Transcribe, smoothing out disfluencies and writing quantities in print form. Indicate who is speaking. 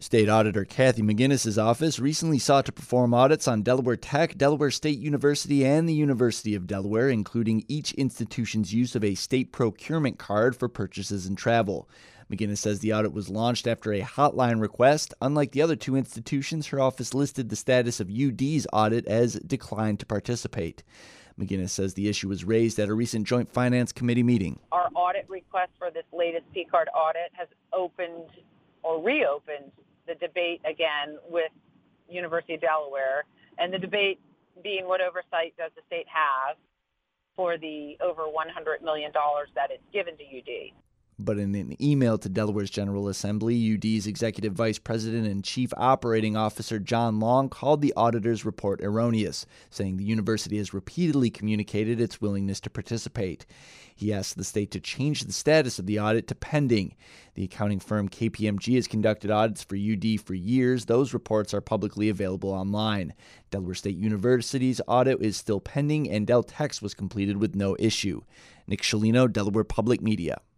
Speaker 1: State Auditor Kathy McGinnis's office recently sought to perform audits on Delaware Tech, Delaware State University, and the University of Delaware, including each institution's use of a state procurement card for purchases and travel. McGinnis says the audit was launched after a hotline request. Unlike the other two institutions, her office listed the status of UD's audit as declined to participate. McGinnis says the issue was raised at a recent Joint Finance Committee meeting.
Speaker 2: Our audit request for this latest P-card audit has opened or reopened the debate again with University of Delaware, and the debate being what oversight does the state have for the over $100 million that it's given to UD.
Speaker 1: But in an email to Delaware's General Assembly, UD's Executive Vice President and Chief Operating Officer John Long called the auditor's report erroneous, saying the university has repeatedly communicated its willingness to participate. He asked the state to change the status of the audit to pending. The accounting firm KPMG has conducted audits for UD for years. Those reports are publicly available online. Delaware State University's audit is still pending, and Del Tech's was completed with no issue. Nick Scialino, Delaware Public Media.